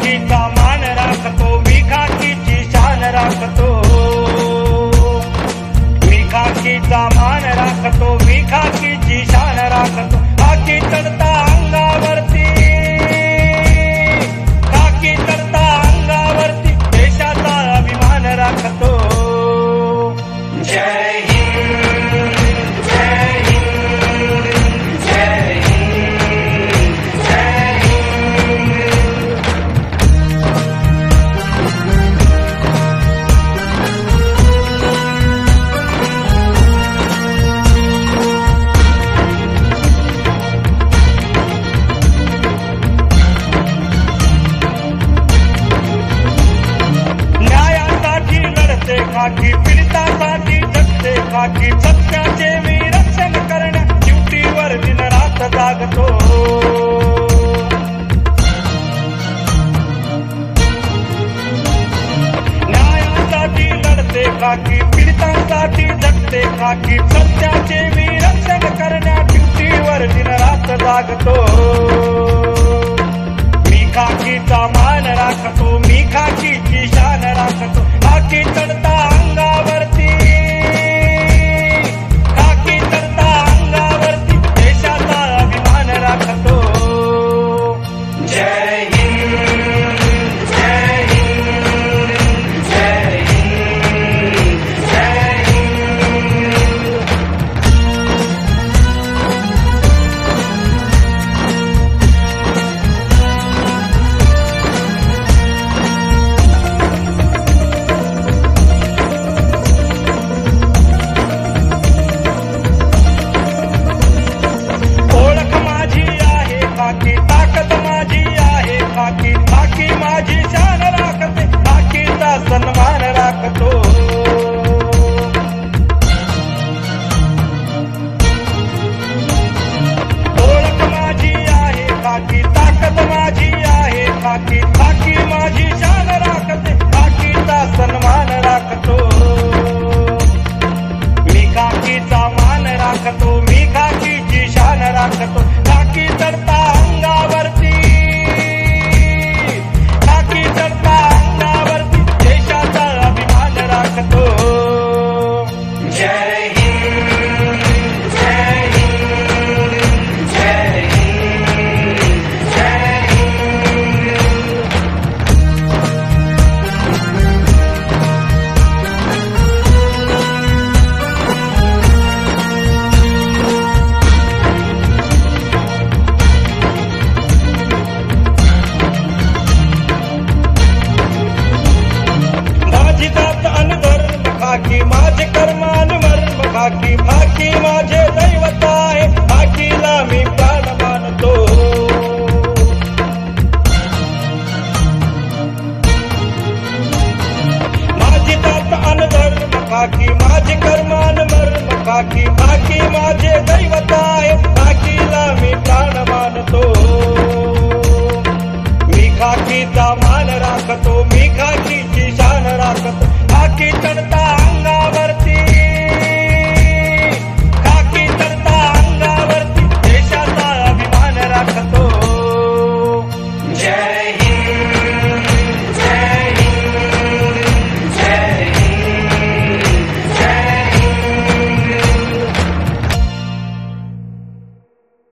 खाकीचा मान राखतो, मी खाकीची शान राखतो. मी खाकीचा मान राखतो, मी खाकीची शान राखतो. खाकी चढता अंगावरती, खाकी चढता अंगावरती, देशाचा अभिमान राखतो. जय खाकी पीडितासाठी जगते, खाकी सत्याचे मी रक्षण करण्या ड्युटीवर दिन रात जागतो. न्यायासाठी लढते, खाकी पीडितांसाठी जगते, खाकी सत्याचे मी रक्षण करण्या ड्युटीवर दिन रात जागतो. मी खाकीचा मान राखतो, मी खाकीची शान राखतो. खाकी चढता